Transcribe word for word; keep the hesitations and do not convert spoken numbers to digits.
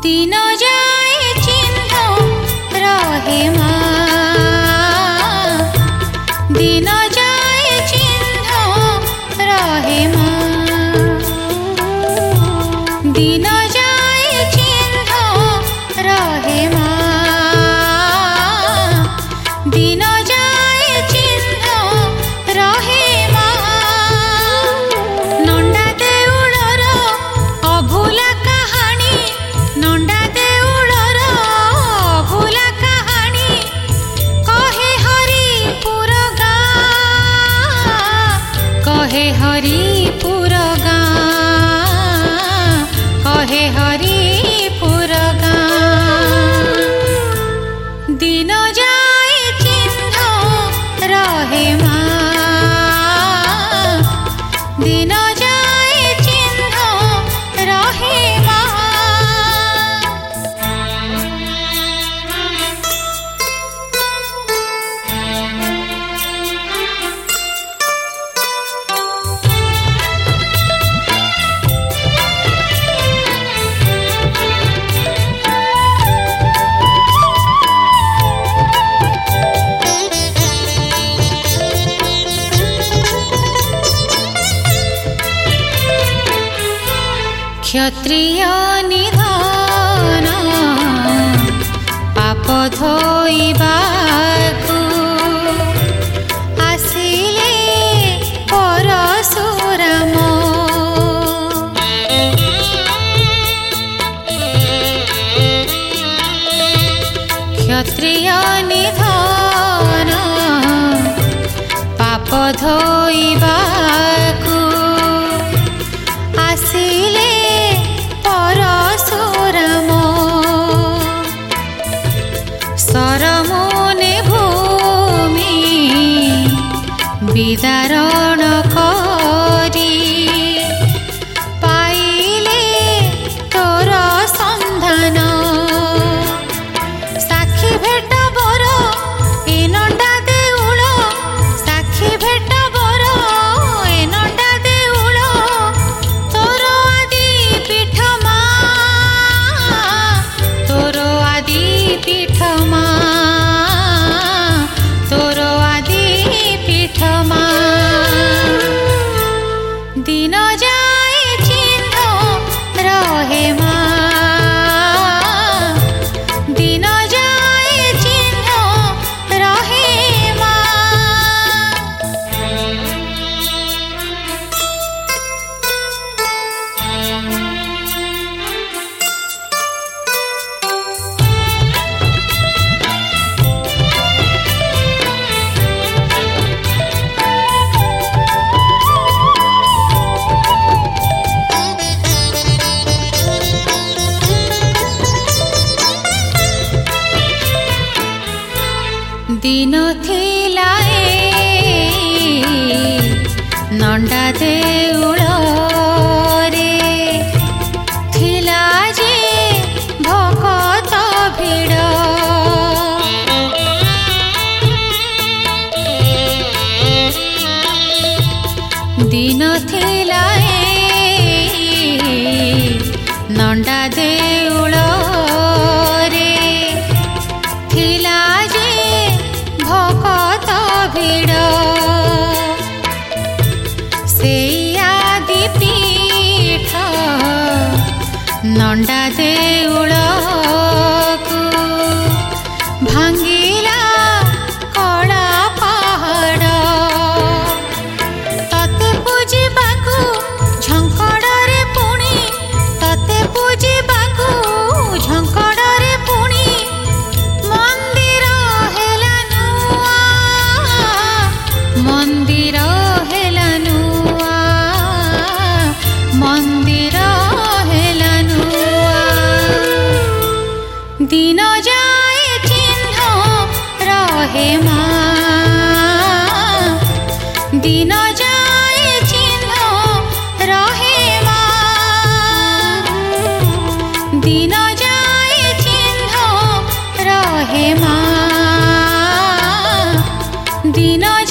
दिन जाए चिन्ह रहे माँ, दिन जाए चिन्ह रहे माँ, दिन जाए चिन्ह रहे माँ, दिन जाए चिन्ह रहे माँ। नंडा देउलर अभुला कहानी, नंडा देउलर अभुला कहानी, कहे हरिपुर गाँ, कहे हरिपुर गाँ, कहे हरिपुर गाँ। दिन जाए चिन्ह रहे माँ, दिन जाए चिन्ह रहे माँ। क्षत्रिय निधन पाप धोइबाकु आसिले परशुराम। क्षत्रिय निधन पाप धोइबाकु आसिले परशुराम। सरमुने भूमि विदारण करी पाइले तोर संधान। साक्षी भेट बर ए नंडा देउल, साक्षी भेट बर ए नंडा देउल, तोर आदि पीठ माँ, तोर आदि पीठ माँ, तोर आदि पीठ माँ। दिन जाए चिन्ह रहे माँ, दिन जाए चिन्ह रहे माँ। दिन थिला ए नंडा देउल रे, थिला जे भकत भिड़। दिन थिला ए नंडा देउल रे, थिला जे भकत भिड़। से आदि पीठ नंडा देउलकु भांगिला कला पहाड़। तते पूजिबाकु झंकड़रे पुणी, तते पूजिबाकु झंकड़रे पुणी, मंदिर हेला नुआ, मंदिर हेला नुआ, मंदिर हेला नुआ। दिन जाए चिन्ह रहे माँ, दिन जाए चिन्ह रहे माँ, दिन जाए चिन्ह रहे माँ, दिन